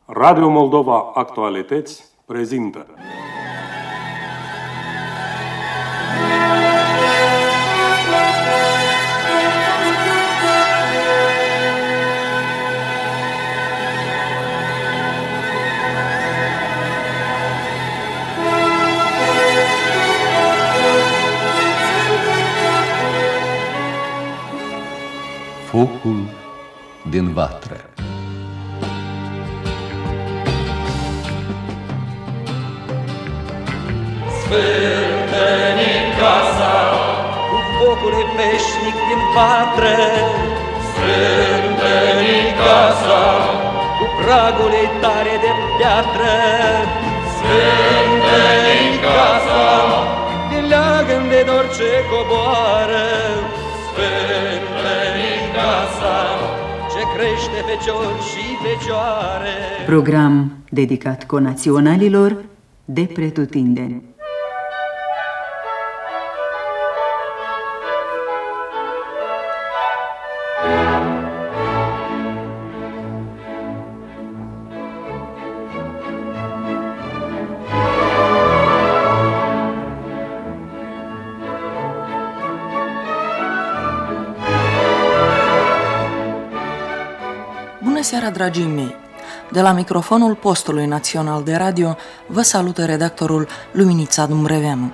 Radio Moldova Actualități prezintă Focul din vatră. Sfântă-ne casa cu focul veșnic din vatră, Sfântă-ne casa cu pragul ei tare de piatră, Sfântă-ne casa din leagăn de dor ce coboară, Sfântă-ne casa ce crește fecior și fecioare. Program dedicat conaționalilor de pretutindeni. Bună seara, dragii mei! De la microfonul postului național de radio vă salută redactorul Luminița Dumbreveanu.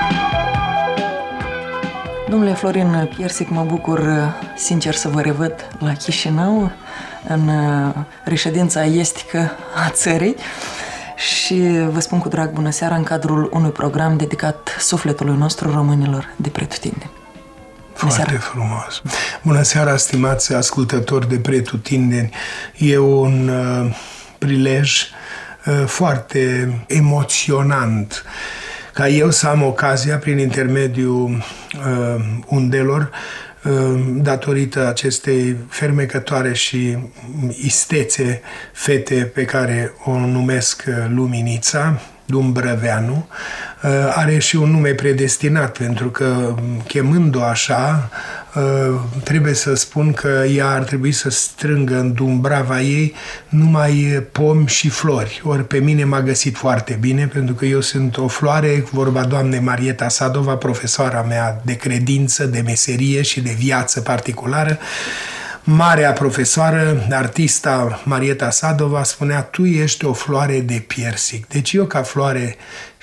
Domnule Florin Piersic, mă bucur sincer să vă revăd la Chișinău, în reședința estică a țării, și vă spun cu drag bună seara în cadrul unui program dedicat sufletului nostru, românilor de pretutindeni. Foarte frumos. Bună seara, stimați ascultători de pretutindeni. E un prilej foarte emoționant ca eu să am ocazia, prin intermediul undelor, datorită acestei fermecătoare și istețe fete pe care o numesc Luminița Dumbreveanu, are și un nume predestinat, pentru că, chemând-o așa, trebuie să spun că ea ar trebui să strângă în Dumbrava ei numai pomi și flori. Ori pe mine m-a găsit foarte bine, pentru că eu sunt o floare, vorba doamnei Marieta Sadova, profesoara mea de credință, de meserie și de viață particulară. Marea profesoară, artista Marieta Sadova, spunea: tu ești o floare de piersic. Deci eu ca floare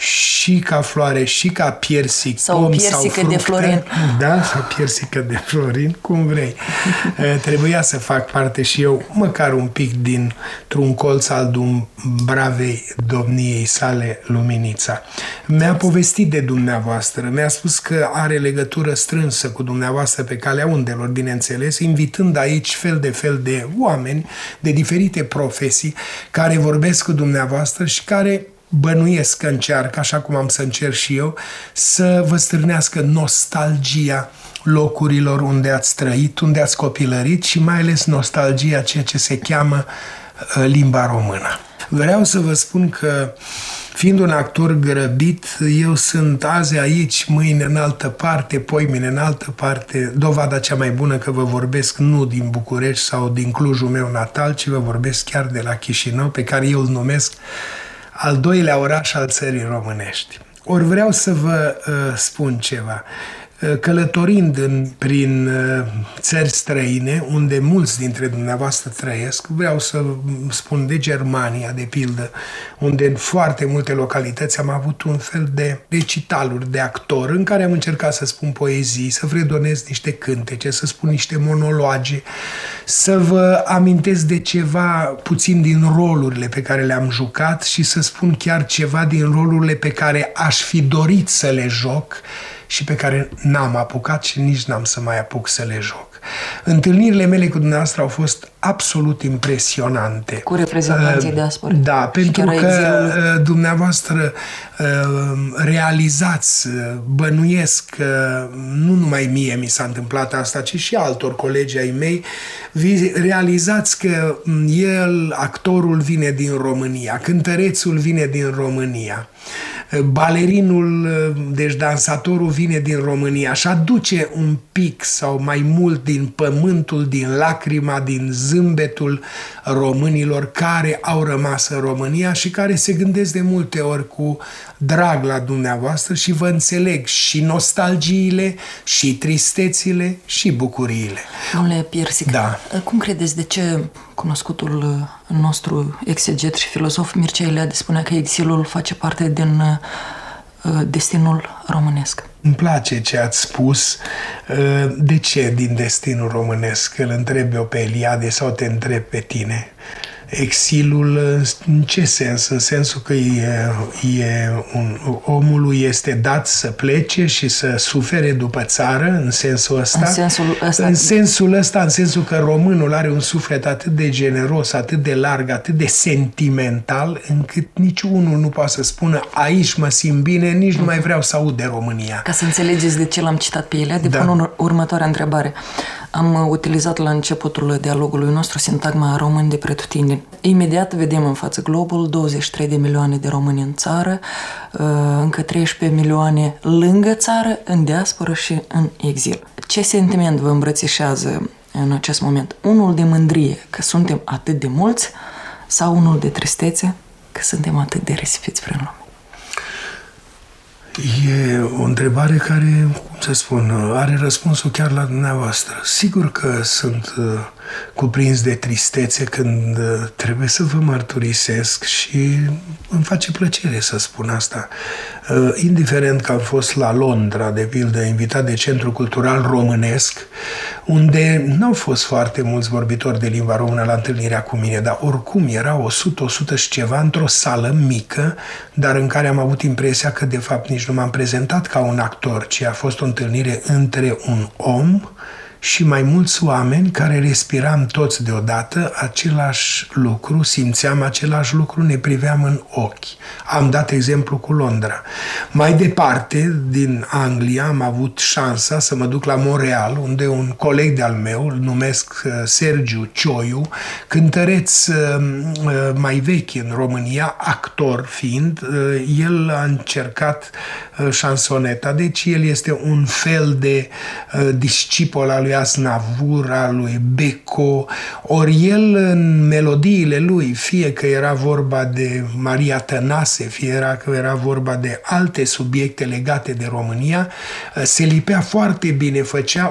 și ca piersic, sau pom piersică sau fructe, de Florin. Da, sau piersică de Florin, cum vrei. Trebuia să fac parte și eu, măcar un pic, dintr-un colț al Dumbravei domniei sale, Luminița. Mi-a povestit de dumneavoastră, mi-a spus că are legătură strânsă cu dumneavoastră pe calea undelor, bineînțeles, invitând aici fel de oameni de diferite profesii care vorbesc cu dumneavoastră și care bănuiesc că încearcă, așa cum am să încerc și eu, să vă stârnească nostalgia locurilor unde ați trăit, unde ați copilărit și mai ales nostalgia ceea ce se cheamă limba română. Vreau să vă spun că, fiind un actor grăbit, eu sunt azi aici, mâine în altă parte, poimine în altă parte. Dovada cea mai bună că vă vorbesc nu din București sau din Clujul meu natal, ci vă vorbesc chiar de la Chișinău, pe care eu îl numesc al doilea oraș al țării românești. Ori vreau să vă spun ceva. Călătorind prin țări străine, unde mulți dintre dumneavoastră trăiesc, vreau să spun de Germania, de pildă, unde în foarte multe localități am avut un fel de recitaluri de actor, în care am încercat să spun poezii, să fredonez niște cântece, să spun niște monologe, să vă amintesc de ceva puțin din rolurile pe care le-am jucat și să spun chiar ceva din rolurile pe care aș fi dorit să le joc și pe care n-am apucat și nici n-am să mai apuc să le joc. Întâlnirile mele cu dumneavoastră au fost absolut impresionante. Cu reprezentanții diasporei. Da, pentru că dumneavoastră realizați, bănuiesc că nu numai mie mi s-a întâmplat asta, ci și altor colegi ai mei, realizați că actorul vine din România, cântărețul vine din România, balerinul, deci dansatorul vine din România și aduce un pic sau mai mult din pământul, din lacrima, din zâmbetul românilor care au rămas în România și care se gândesc de multe ori cu drag la dumneavoastră și vă înțeleg și nostalgiile, și tristețile, și bucuriile. Domnule Piersic, Da. cum credeți de ce cunoscutul nostru exeget și filozof Mircea Eliade spunea că exilul face parte din destinul românesc? Îmi place ce ați spus. De ce din destinul românesc? Îl întreb eu pe Eliade sau te întreb pe tine? Exilul, în ce sens? În sensul că omului este dat să plece și să sufere după țară, în sensul ăsta? În sensul ăsta. În sensul ăsta, în sensul că românul are un suflet atât de generos, atât de larg, atât de sentimental, încât niciunul nu poate să spună aici mă simt bine, nici nu mai vreau să aud de România. Ca să înțelegeți de ce l-am citat pe Eliade, pun următoarea întrebare. Am utilizat la începutul dialogului nostru sintagma români de pretutindeni. Imediat vedem în față globul 23 de milioane de români în țară, încă 13 milioane lângă țară, în diasporă și în exil. Ce sentiment vă îmbrățișează în acest moment? Unul de mândrie că suntem atât de mulți sau unul de tristețe că suntem atât de risipiți prin lume? E o întrebare care, cum să spun, are răspunsul chiar la dumneavoastră. Sigur că sunt cuprins de tristețe când trebuie să vă mărturisesc și îmi face plăcere să spun asta. Indiferent că am fost la Londra, de pildă, invitat de Centrul Cultural Românesc, unde n-au fost foarte mulți vorbitori de limba română la întâlnirea cu mine, dar oricum era 100 și ceva într-o sală mică, dar în care am avut impresia că de fapt nici nu m-am prezentat ca un actor, ci a fost o întâlnire între un om și mai mulți oameni care respiram toți deodată același lucru, simțeam același lucru, ne priveam în ochi. Am dat exemplu cu Londra. Mai departe, din Anglia, am avut șansa să mă duc la Montreal, unde un coleg de-al meu, îl numesc Sergiu Cioiu, cântăreț mai vechi în România, actor fiind, el a încercat șansoneta, deci el este un fel de discipol al lui Aznavour, al lui Beko, ori el în melodiile lui, fie că era vorba de Maria Tănase, fie că era vorba de alte subiecte legate de România, se lipea foarte bine, făcea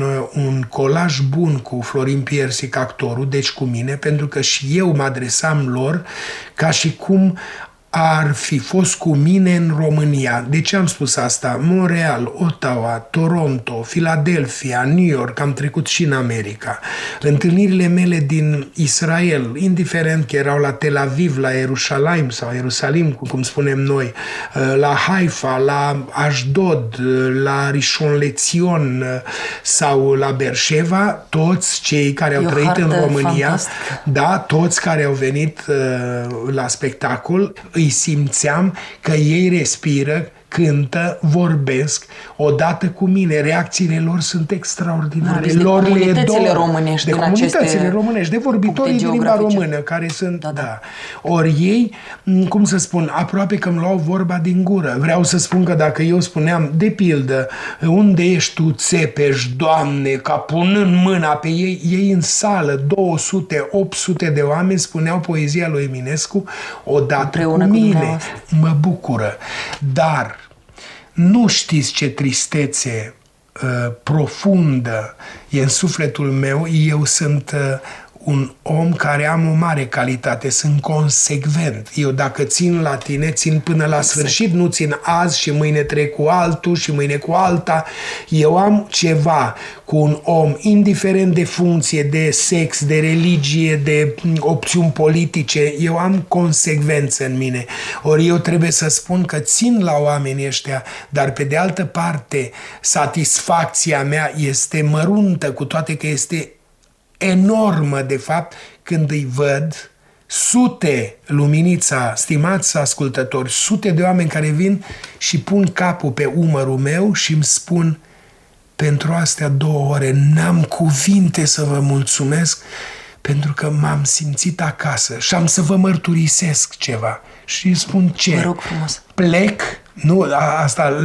un colaj bun cu Florin Piersic, actorul, deci cu mine, pentru că și eu mă adresam lor ca și cum ar fi fost cu mine în România. De ce am spus asta? Montreal, Ottawa, Toronto, Philadelphia, New York, am trecut și în America. Întâlnirile mele din Israel, indiferent că erau la Tel Aviv, la Ierusalim sau Ierusalim, cum spunem noi, la Haifa, la Ashdod, la Rishon LeZion sau la Beersheva, toți cei care au trăit în România, fantastică. da, toți care au venit la spectacol, îi simțeam că ei respiră, cântă, vorbesc odată cu mine. Reacțiile lor sunt extraordinare. De Lor comunitățile românești, de din comunitățile aceste românești, de vorbitorii din limba geografice. română, care sunt, da. Ori ei, cum să spun, aproape că îmi luau vorba din gură. Vreau să spun că dacă eu spuneam, de pildă, unde ești tu, Țepeș, Doamne, ca punând mâna pe ei, ei în sală, 200, 800 de oameni spuneau poezia lui Eminescu odată Împreună cu cu mine. dumneavoastră. Mă bucură. Dar nu știți ce tristețe profundă e în sufletul meu. Eu sunt un om care am o mare calitate, sunt consecvent. Eu dacă țin la tine, țin până la sfârșit, nu țin azi și mâine trec cu altul și mâine cu alta. Eu am ceva cu un om, indiferent de funcție, de sex, de religie, de opțiuni politice, eu am consecvență în mine. Ori eu trebuie să spun că țin la oamenii ăștia, dar pe de altă parte satisfacția mea este măruntă, cu toate că este enormă, de fapt, când îi văd sute, Luminița, stimați ascultători, sute de oameni care vin și pun capul pe umărul meu și îmi spun: pentru astea 2 ore n-am cuvinte să vă mulțumesc, pentru că m-am simțit acasă și am să vă mărturisesc ceva. Și îi spun ce? Vă rog frumos. Plec, nu, asta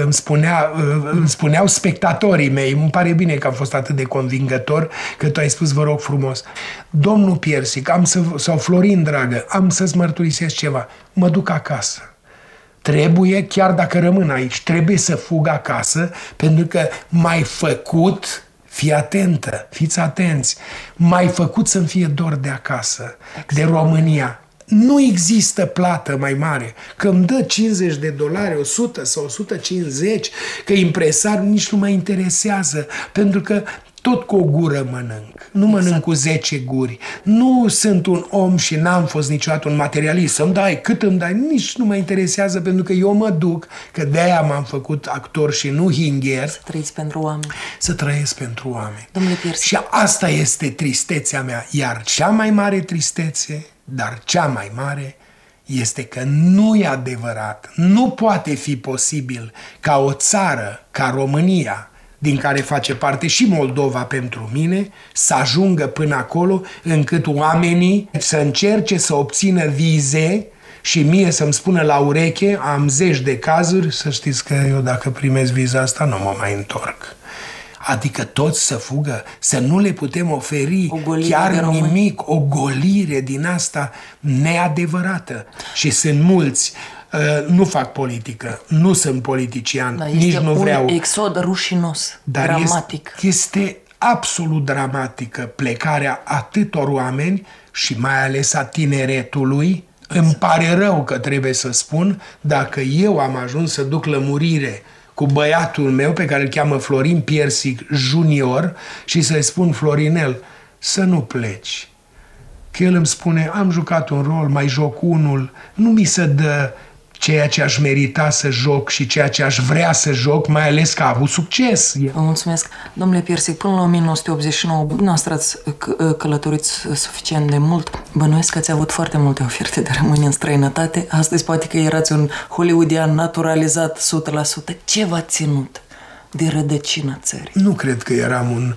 îmi spuneau spectatorii mei, îmi pare bine că am fost atât de convingător că tu ai spus vă rog frumos. Domnul Piersic, sau Florin, dragă, am să-ți mărturisesc ceva. Mă duc acasă. Trebuie, chiar dacă rămân aici, trebuie să fug acasă, pentru că m-ai făcut, fii atentă, fiți atenți, m-ai făcut să-mi fie dor de acasă, de România. Nu există plată mai mare. Că îmi dă $50, 100 sau 150, că impresar nici nu mă interesează, pentru că tot cu o gură mănânc. Nu mănânc cu 10 guri. Nu sunt un om și n-am fost niciodată un materialist. Să-mi dai cât îmi dai, nici nu mă interesează, pentru că eu mă duc, că de-aia m-am făcut actor și nu hingher. Să trăiți pentru oameni. Să trăiesc pentru oameni. Domnule Piersic. Și asta este tristețea mea. Iar cea mai mare tristețe, dar cea mai mare, este că nu e adevărat, nu poate fi posibil ca o țară, ca România, din care face parte și Moldova pentru mine, să ajungă până acolo încât oamenii să încerce să obțină vize și mie să-mi spună la ureche, am 10 de cazuri, să știți că eu dacă primesc viza asta nu mă mai întorc. Adică toți să fugă, să nu le putem oferi chiar nimic, o golire din asta neadevărată. Și sunt mulți, nu fac politică, nu sunt politician, nici nu vreau. Un exod rușinos, dar dramatic. Este absolut dramatică plecarea atâtor oameni și mai ales a tineretului. Îmi pare rău că trebuie să spun, dacă eu am ajuns să duc lămurire cu băiatul meu, pe care îl cheamă Florin Piersic Junior, și să-i spun, Florinel, să nu pleci. Că el îmi spune, am jucat un rol, mai joc unul, nu mi se dă ceea ce aș merita să joc și ceea ce aș vrea să joc, mai ales că a avut succes. Vă mulțumesc. Domnule Piersic, până la 1989, dumneavoastră ați călătorit suficient de mult. Bănuiesc că ați avut foarte multe oferte de rămâne în străinătate. Astăzi poate că erați un hollywoodian naturalizat 100%. Ce v-a ținut de rădăcina țării? Nu cred că eram un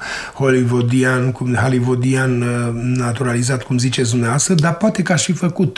hollywoodian naturalizat, cum ziceți dumneavoastră, dar poate că aș fi făcut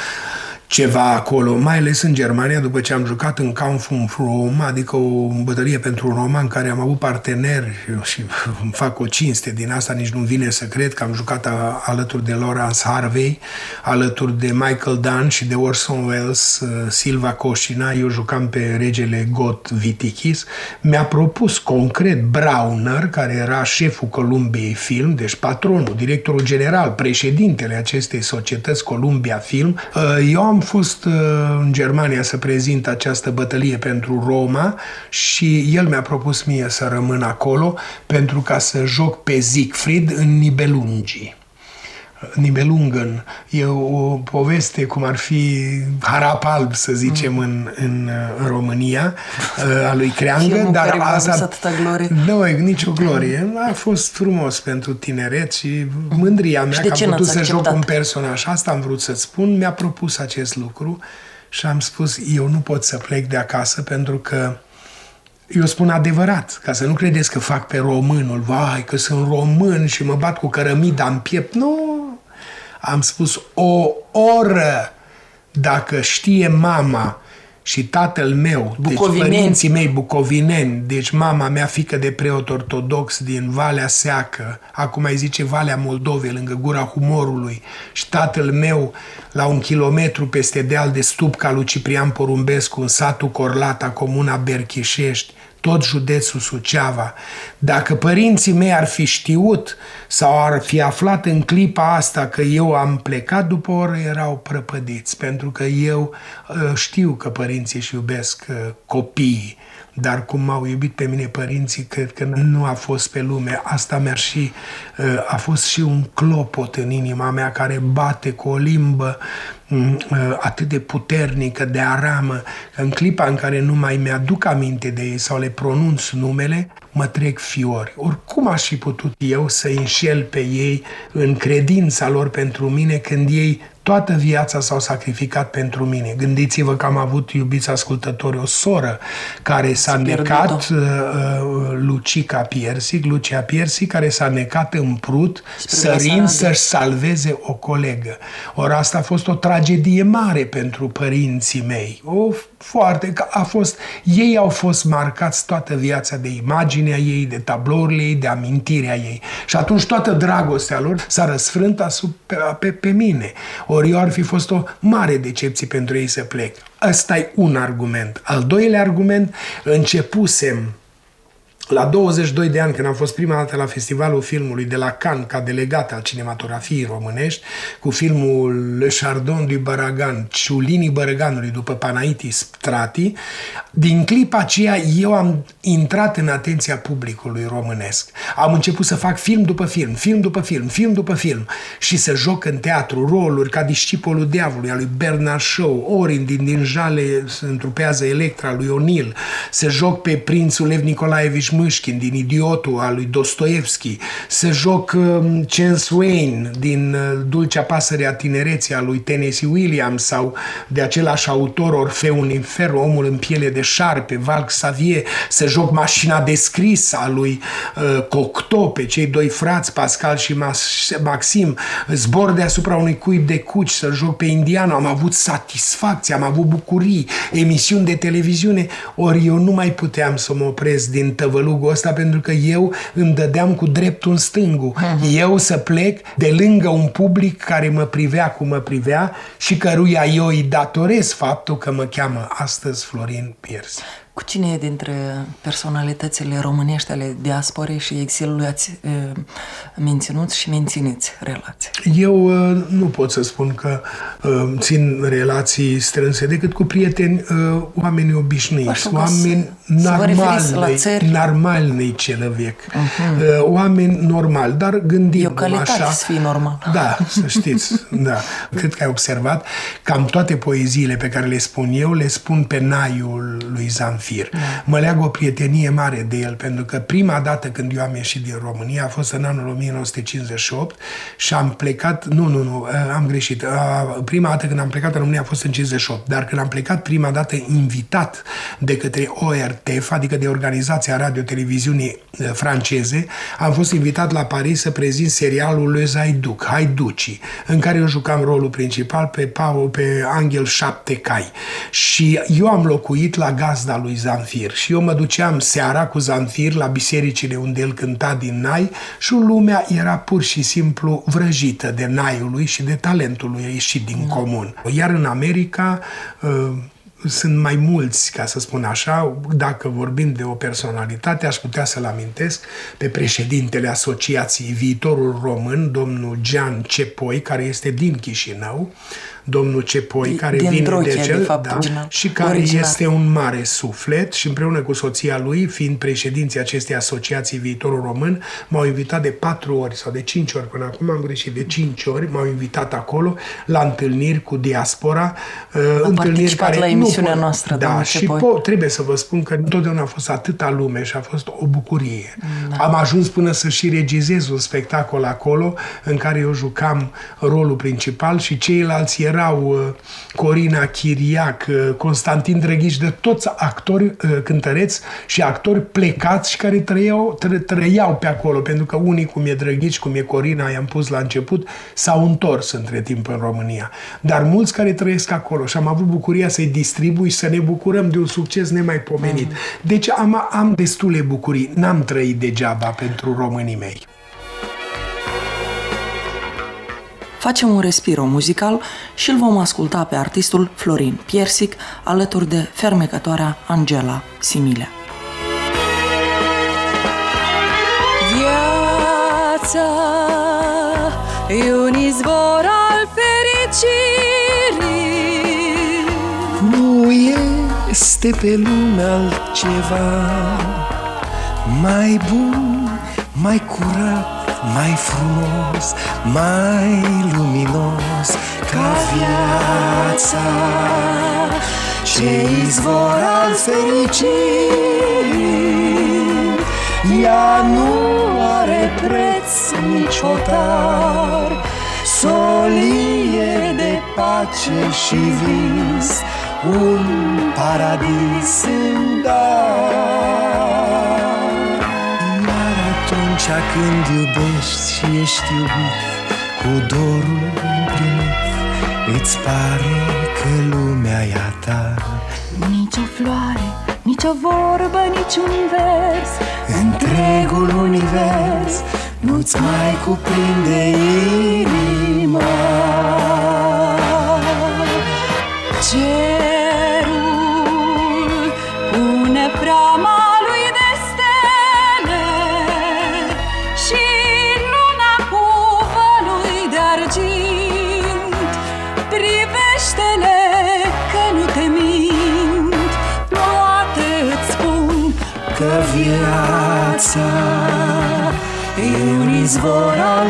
ceva acolo, mai ales în Germania, după ce am jucat în Kampf um Roma, adică o bătălie pentru Roma în care am avut parteneri și îmi fac o cinste din asta, nici nu-mi vine să cred că am jucat alături de Laurence Harvey, alături de Michael Dunn și de Orson Welles, Silva Coșina, eu jucam pe regele Got Vitikis. Mi-a propus concret Brauner, care era șeful Columbiei Film, deci patronul, directorul general, președintele acestei societăți Columbia Film. Eu am fost în Germania să prezint această bătălie pentru Roma și el mi-a propus mie să rămân acolo pentru ca să joc pe Siegfried în Nibelungi. Nibelungen e o poveste cum ar fi Harap Alb, să zicem, în România, a lui Creangă, dar asta nu e nicio glorie. A fost frumos pentru tineret și mândria mea că am putut să joc un personaj. Asta am vrut să-ți spun, mi-a propus acest lucru și am spus, eu nu pot să plec de acasă pentru că eu spun adevărat, ca să nu credeți că fac pe românul, vai, că sunt român și mă bat cu cărămida în piept. Nu, am spus o oră, dacă știe mama și tatăl meu, deci părinții mei bucovineni, deci mama mea, fiică de preot ortodox din Valea Seacă, acum îi zice Valea Moldovei, lângă Gura Humorului, și tatăl meu la 1 kilometru peste deal de Stupca lui Ciprian Porumbescu, în satul Corlata, comuna Berchișești, tot județul Suceava. Dacă părinții mei ar fi știut sau ar fi aflat în clipa asta că eu am plecat după o oră, erau prăpădiți, pentru că eu știu că părinții își iubesc copiii, dar cum m-au iubit pe mine părinții, cred că nu a fost pe lume. Asta a fost și un clopot în inima mea care bate cu o limbă atât de puternică, de aramă, că în clipa în care nu mai mi-aduc aminte de ei sau le pronunț numele, mă trec fiori. Oricum aș fi putut eu să înșel pe ei în credința lor pentru mine când ei toată viața s-au sacrificat pentru mine. Gândiți-vă că am avut, iubiți ascultători, o soră care s-a necat, Lucia Piersic, care s-a necat în Prut, sărind să-și salveze o colegă. Ori asta a fost o tragedie mare pentru părinții mei. Ei au fost marcați toată viața de imaginea ei, de tablourile ei, de amintirea ei. Și atunci toată dragostea lor s-a răsfrânt pe mine. Ori eu ar fi fost o mare decepție pentru ei să plec. Ăsta e un argument. Al doilea argument, începusem la 22 de ani, când am fost prima dată la Festivalul Filmului de la Cannes, ca delegat al cinematografiei românești, cu filmul Le Chardon du Baragan, Ciulinii Bărăganului, după Panaiti Strati, din clipa aceea eu am intrat în atenția publicului românesc. Am început să fac film după film, film după film, film după film și să joc în teatru roluri ca Discipolul Diavolului, al lui Bernard Shaw, Orin din Jale întrupează Electra, lui O'Neill, să joc pe prințul Lev Nicolaevici Mâșkin din Idiotul, al lui Dostoevski, să joc Chen Swain din Dulcea pasăre a tinereții, al lui Tennessee Williams, sau de același autor Orfeul în Inferno, Omul în piele de șarpe, Val Xavier, să joc Mașina de scris a lui Cocteau, pe cei doi frați, Pascal și Maxim, Zbor deasupra unui cuib de cuci, să joc pe Indiano. Am avut satisfacție, am avut bucurii, emisiuni de televiziune, ori eu nu mai puteam să mă opresc din tăvălugul ăsta, pentru că eu îmi dădeam cu dreptul în stângul. Eu să plec de lângă un public care mă privea cum mă privea și căruia eu îi datorez faptul că mă cheamă astăzi Florin Piersic. Cu cine dintre personalitățile românești ale diasporei și exilului ați menținut și mențineți relații? Eu nu pot să spun că țin relații strânse decât cu prieteni, oameni obișnuiți, oameni normalni человек, oameni normali, dar gândim așa. Să fii normal. Da, să știți, da. Cred că ai observat, cam toate poeziile pe care le spun eu, le spun pe naiul lui Zamfir. Mă leagă o prietenie mare de el, pentru că prima dată când eu am ieșit din România a fost în anul 1958 și am plecat, am greșit. Prima dată când am plecat în România a fost în 58, dar când am plecat prima dată invitat de către ORTF, adică de Organizația Radio-Televiziunii franceze, am fost invitat la Paris să prezint serialul Le Zaiduc, Haiducii, în care eu jucam rolul principal pe Angel 7 Cai. Și eu am locuit la gazda lui Zamfir și eu mă duceam seara cu Zamfir la bisericile unde el cânta din nai și lumea era pur și simplu vrăjită de naiul lui și de talentul lui ieșit din comun. Iar în America sunt mai mulți, ca să spun așa, dacă vorbim de o personalitate, aș putea să-l amintesc pe președintele Asociației Viitorul Român, domnul Gian Cepoi, care este din Chișinău, domnul Cepoi, care vine de cel, și care este un mare suflet și împreună cu soția lui, fiind președinții acestei asociații Viitorul Român, m-au invitat de 4 ori sau de 5 ori, până acum am greșit, de 5 ori m-au invitat acolo la întâlniri cu diaspora, întâlniri care la emisiunea noastră, da, și trebuie să vă spun că întotdeauna a fost atâta lume și a fost o bucurie. Am ajuns până să și regizez un spectacol acolo în care eu jucam rolul principal și ceilalți erau Corina Chiriac, Constantin Drăghici, de toți actori cântăreți și actori plecați și care trăiau pe acolo, pentru că unii, cum e Drăghici, cum e Corina, i-am pus la început, s-au întors între timp în România. Dar mulți care trăiesc acolo și am avut bucuria să-i distribui și să ne bucurăm de un succes nemaipomenit. Deci am destule bucurii. N-am trăit degeaba pentru românii mei. Facem un respiro muzical și îl vom asculta pe artistul Florin Piersic alături de fermecătoarea Angela Similea. Viața e un izvor al fericirii. Nu este pe lume altceva mai bun, mai curat, mai frumos, mai luminos ca viața. Ce izvor al fericirii, ea nu are preț nici hotar, solie de pace și vis, un paradis în dar. Iar atunci când iubești și ești iubit, cu dorul împlinit, îți pare că lumea e a ta. Nici o floare, nici o vorbă, nici un vers, Întregul univers nu-ți mai cuprinde inima. Cerul pune preama lui de stele și luna cu vălui de argint. Privește-le că nu te mint, toate îți spun Că viața e un izvor al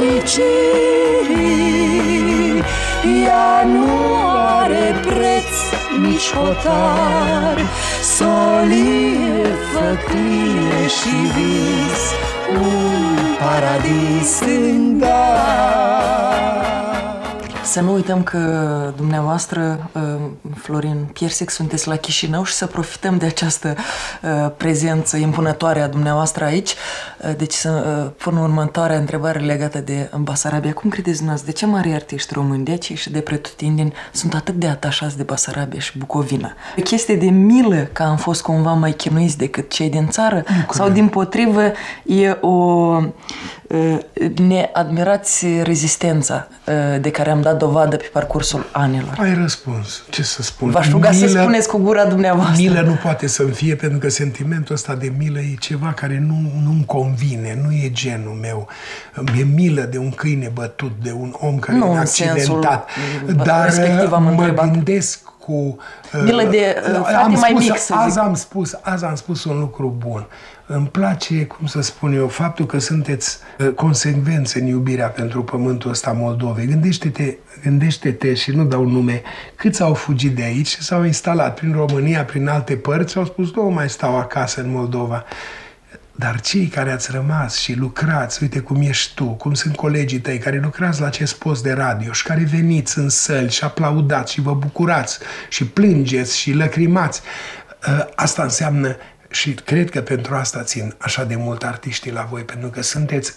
fericirii, ea nu are preț nici hotar, solie, făclie și vis, un paradis în dar. Să nu uităm că dumneavoastră, Florin Piersic, sunteți la Chișinău și să profităm de această prezență impunătoare a dumneavoastră aici. Deci să pun următoarea întrebare legată de Basarabia. Cum credeți dumneavoastră, de ce mari artiști români de aici și de pretutindeni sunt atât de atașați de Basarabia și Bucovina? E o chestie de milă că am fost cumva mai chinuiți decât cei din țară? Sau dimpotrivă e o... ne admirați rezistența de care am dat dovadă pe parcursul anilor? Ai răspuns. Ce să spun? V-aș ruga să spuneți cu gura dumneavoastră. Milă nu poate să-mi fie, pentru că sentimentul ăsta de milă e ceva care nu-mi convine, nu e genul meu. Mi-e milă de un câine bătut, de un om care e accidentat. Dar mă gândesc cu... milă de frate mai mic, să zic. Azi am spus un lucru bun. Îmi place, cum să spun eu, faptul că sunteți consecvenți în iubirea pentru pământul ăsta Moldovei. Gândește-te și nu dau nume, câți au fugit de aici și s-au instalat prin România, prin alte părți și au spus, nu mai stau acasă în Moldova. Dar cei care ați rămas și lucrați, uite cum ești tu, cum sunt colegii tăi care lucrați la acest post de radio și care veniți în săli și aplaudați și vă bucurați și plângeți și lăcrimați, asta înseamnă. Și cred că pentru asta țin așa de mult artiștii la voi, pentru că sunteți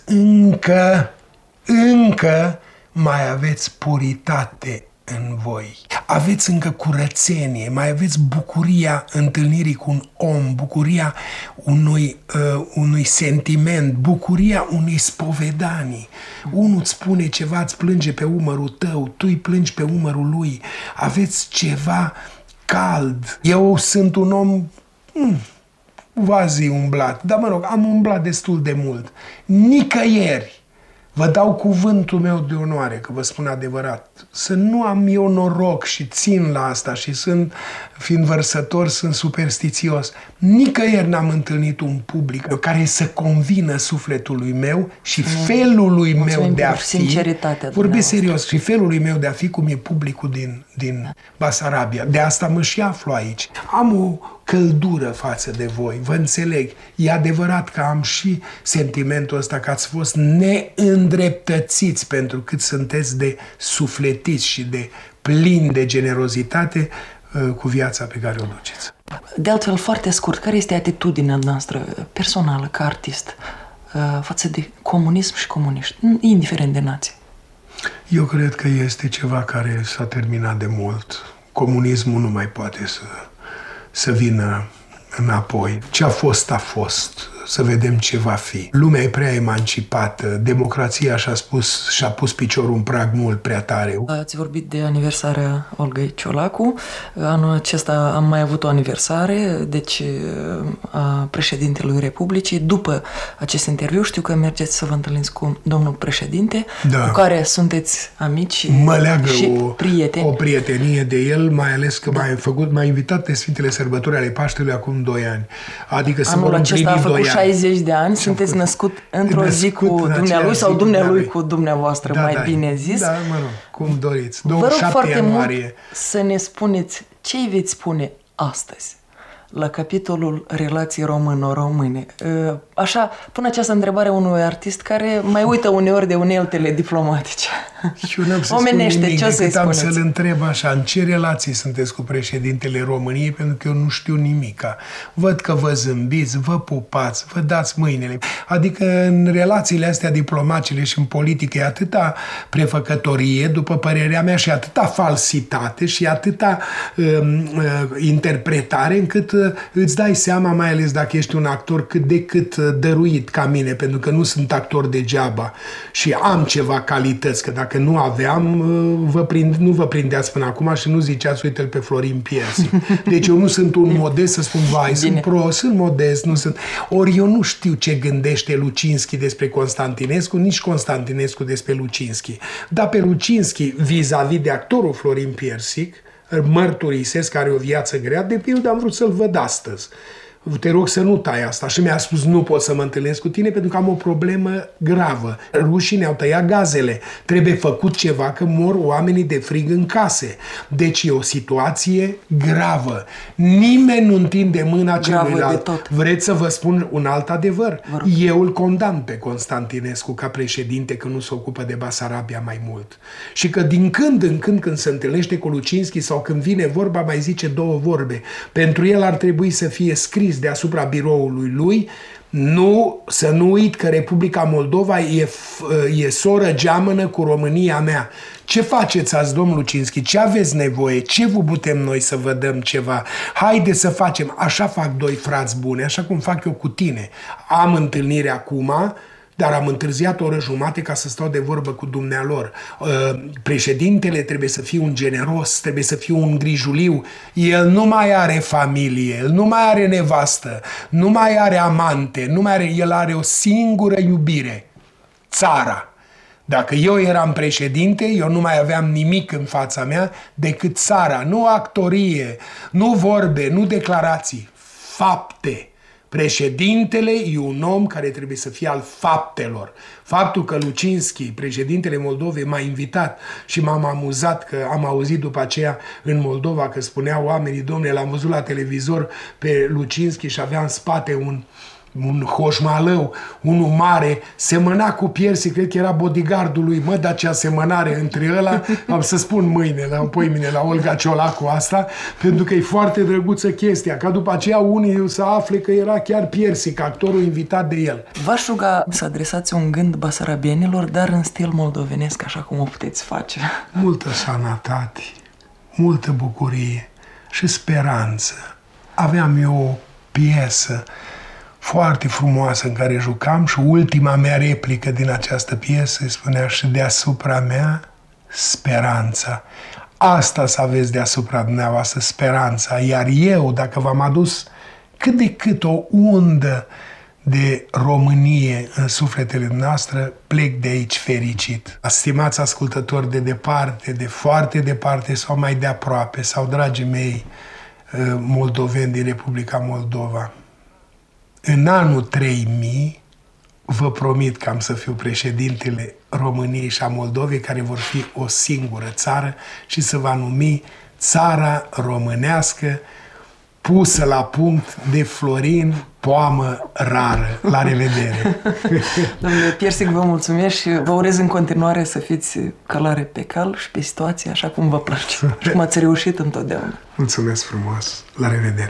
încă mai aveți puritate în voi. Aveți încă curățenie, mai aveți bucuria întâlnirii cu un om, bucuria unui sentiment, bucuria unei spovedanii. Unul îți spune ceva, îți plânge pe umărul tău, tu îi plângi pe umărul lui. Aveți ceva cald. Eu sunt un om... vazi umblat, dar mă rog, am umblat destul de mult. Nicăieri, vă dau cuvântul meu de onoare, că vă spun adevărat, să nu am eu noroc și țin la asta și fiind vărsător, sunt superstițios. Nicăieri n-am întâlnit un public care să convină sufletului meu și felului meu de a fi. Vorbesc serios, și felului meu de a fi cum e publicul din Basarabia. De asta mă și aflu aici. Am o căldură față de voi, vă înțeleg. E adevărat că am și sentimentul ăsta că ați fost neîndreptățiți pentru cât sunteți de sufletiți și de plini de generozitate cu viața pe care o duceți. De altfel, foarte scurt, care este atitudinea noastră personală ca artist față de comunism și comuniști, indiferent de nație? Eu cred că este ceva care s-a terminat de mult. Comunismul nu mai poate să vină înapoi. Ce a fost, a fost. Să vedem ce va fi. Lumea e prea emancipată, democrația și-a pus piciorul în prag mult prea tare. Ați vorbit de aniversarea Olgăi Ciolacu. Anul acesta am mai avut o aniversare, deci a președintelui Republicii. După acest interviu știu că mergeți să vă întâlniți cu domnul președinte, cu care sunteți amici mă leagă și prieteni. O prietenie de el, mai ales că m-a invitat pe Sfintele Sărbători ale Paștelui acum 2 ani. Adică să vor împlini 2 ani. 60 de ani, sunteți născut într-o zi cu dumnealui sau dumnealui cu dumneavoastră, mai bine zis. Da, mă rog, cum doriți. Vă rog foarte mult să ne spuneți ce îi veți spune astăzi la capitolul relații româno-române. Așa, pun această întrebare unui artist care mai uită uneori de uneltele diplomatice. Eu n-am să Omenește, spun nimic, ce o să-i decât am spuneți? să-l întreb așa, în ce relații sunteți cu președintele României, pentru că eu nu știu nimica. Văd că vă zâmbiți, vă pupați, vă dați mâinile. Adică în relațiile astea diplomatice și în politică e atâta prefăcătorie, după părerea mea, și atâta falsitate și atâta interpretare, încât îți dai seama, mai ales dacă ești un actor cât de cât dăruit ca mine, pentru că nu sunt actor degeaba și am ceva calități, că dacă nu aveam, nu vă prindeați până acum și nu ziceați, uite-l pe Florin Piersic. Deci eu nu sunt un modest să spun, vai, sunt prost, sunt modest, nu sunt... Ori eu nu știu ce gândește Lucinski despre Constantinescu, nici Constantinescu despre Lucinski. Dar pe Lucinski, vis-a-vis de actorul Florin Piersic, mărturisesc că are o viață grea, de pildă am vrut să-l văd astăzi. Te rog să nu tai asta. Și mi-a spus, nu pot să mă întâlnesc cu tine pentru că am o problemă gravă. Rușii ne-au tăiat gazele. Trebuie făcut ceva că mor oamenii de frig în case. Deci e o situație gravă. Nimeni nu întinde mâna celuilalt. Vreți să vă spun un alt adevăr? Eu îl condamn pe Constantinescu ca președinte că nu se ocupă de Basarabia mai mult. Și că din când în când se întâlnește cu Lucinski sau când vine vorba, mai zice două vorbe. Pentru el ar trebui să fie scris deasupra biroului lui, să nu uit că Republica Moldova e soră geamănă cu România mea. Ce faceți azi, domnul Lucinski? Ce aveți nevoie? Ce vă putem noi să vă dăm ceva? Haide să facem. Așa fac doi frați buni, așa cum fac eu cu tine. Am întâlnire acum, dar am întârziat o oră jumate ca să stau de vorbă cu dumnealor. Președintele trebuie să fie un generos, trebuie să fie un grijuliu. El nu mai are familie, el nu mai are nevastă, nu mai are amante, el are o singură iubire, țara. Dacă eu eram președinte, eu nu mai aveam nimic în fața mea decât țara, nu actorie, nu vorbe, nu declarații, fapte. Președintele e un om care trebuie să fie al faptelor. Faptul că Lucinski, președintele Moldovei, m-a invitat și m-am amuzat, că am auzit după aceea în Moldova că spuneau oamenii, domnule, l-am văzut la televizor pe Lucinski și avea în spate un hoșmalău, unul mare, semăna cu Piersic, cred că era bodyguardul lui, dar ce asemănare între ăla, am să spun mâine, la Olga Ciolacu asta, pentru că e foarte drăguță chestia, ca după aceea unii să afle că era chiar Piersic, actorul invitat de el. V-aș ruga să adresați un gând basarabienilor, dar în stil moldovenesc, așa cum o puteți face. Multă sănătate, multă bucurie și speranță. Aveam eu o piesă foarte frumoasă în care jucam și ultima mea replică din această piesă spunea: și deasupra mea speranța. Asta să aveți deasupra dumneavoastră, speranța. Iar eu, dacă v-am adus cât de cât o undă de Românie în sufletele noastre, plec de aici fericit. Stimați ascultători de departe, de foarte departe sau mai de aproape, sau dragii mei moldoveni din Republica Moldova, în anul 3000 vă promit că am să fiu președintele României și a Moldovei, care vor fi o singură țară și se va numi Țara Românească, pusă la punct de Florin Poamă Rară. La revedere! Domnule Piersic, vă mulțumesc și vă urez în continuare să fiți călare pe cal și pe situație așa cum vă place și cum ați reușit întotdeauna. Mulțumesc frumos! La revedere!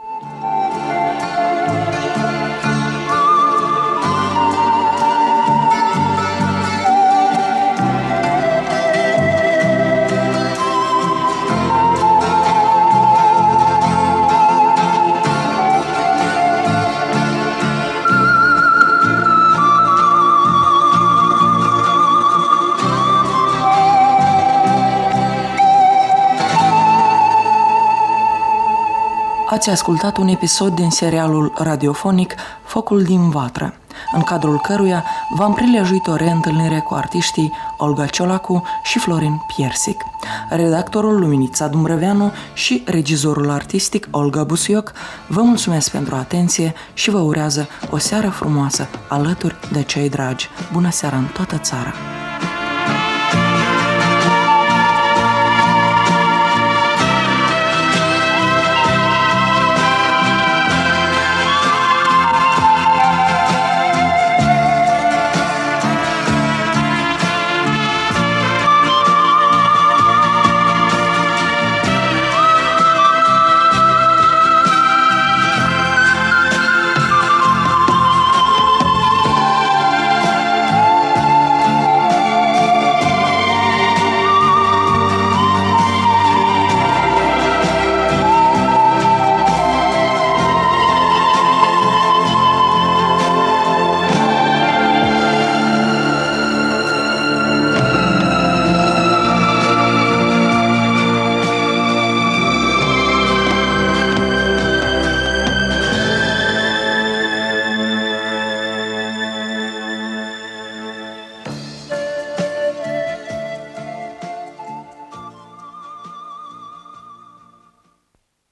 Ați ascultat un episod din serialul radiofonic Focul din Vatră, în cadrul căruia v-am prilejuit o reîntâlnire cu artiștii Olga Ciolacu și Florin Piersic. Redactorul Luminița Dumbrăveanu și regizorul artistic Olga Busuioc vă mulțumesc pentru atenție și vă urează o seară frumoasă alături de cei dragi. Bună seara în toată țara!